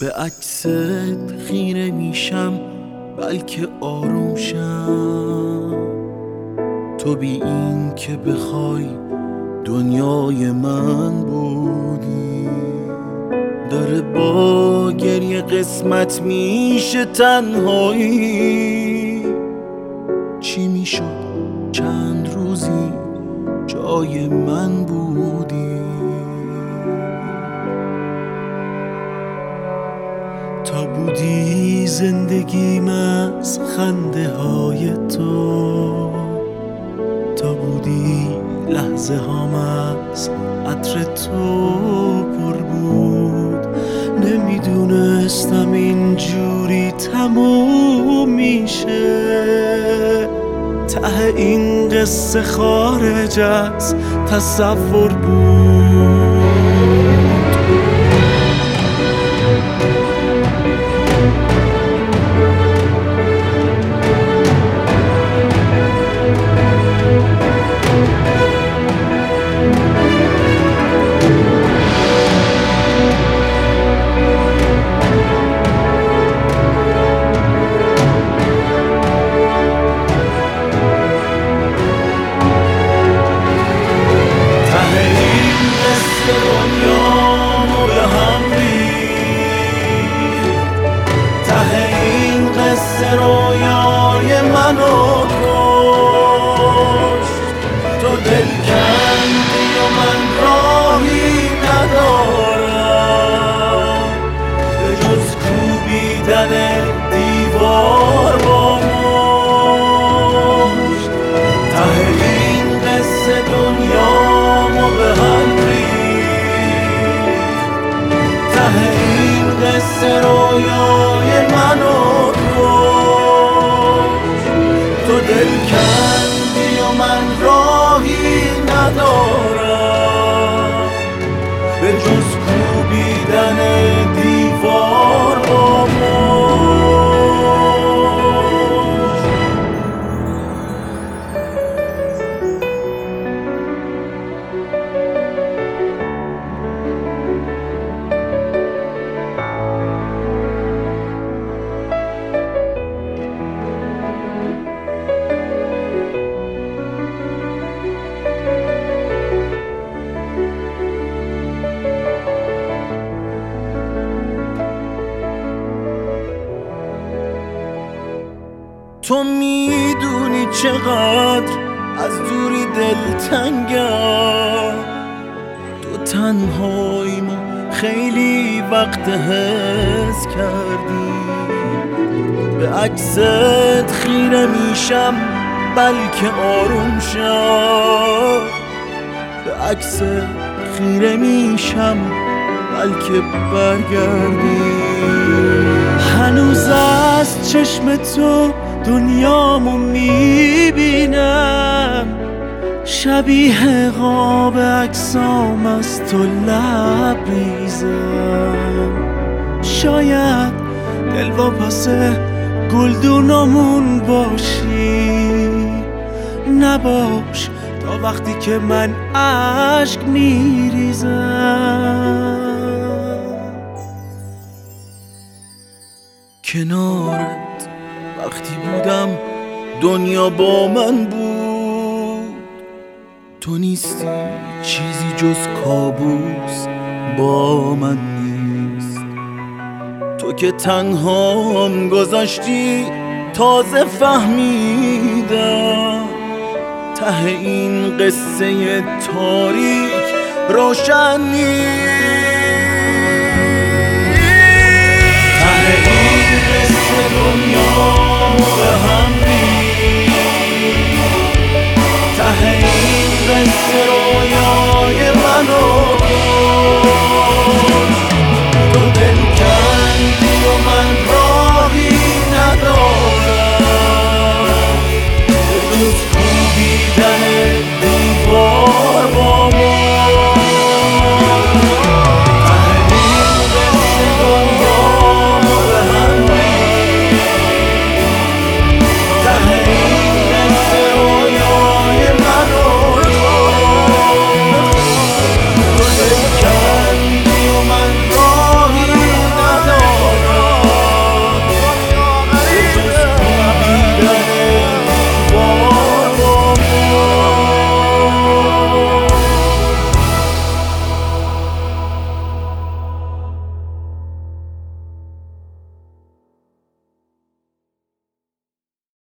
به عکست خیره میشم بلکه آروم شم. تو بی این که بخوای دنیای من بودی. داره با گریه قسمت میشه تنهایی. چی میشد چند روزی جای من بودی. تا بودی زندگیم از خنده های تو، تا بودی لحظه هام از عطر تو پر بود. نمیدونستم اینجوری تموم میشه. ته این قصه خارج از تصور بود. رویای منو کشت. تو دل کندی و من راهی ندارم به جز کوبیدن دیوار با مشت. ته این قصه دنیامو به هم ریخت. ته این قصه رویای منو دل کندی و من راهی ندارم به جز کوبیدن دیوار با مشت. تو میدونی چقدر از دوری دلتنگم. تو تنهاییمو خیلی وقت حس کردی. به عکست خیره میشم بلکه آروم شم. به عکست خیره میشم بلکه برگردی. هنوز از چشم تو دنیامو میبینم. شبیه قاب عکسام از تو لبریزم. شاید دلواپس گلدونامون باشی. نباش تا وقتی که من اشک میریزم. کنارت وقتی بودم دنیا با من بود. تو نیستی چیزی جز کابوس با من نیست. تو که تنهام گذاشتی تازه فهمیدم. ته این قصه تاریک روشن نیست.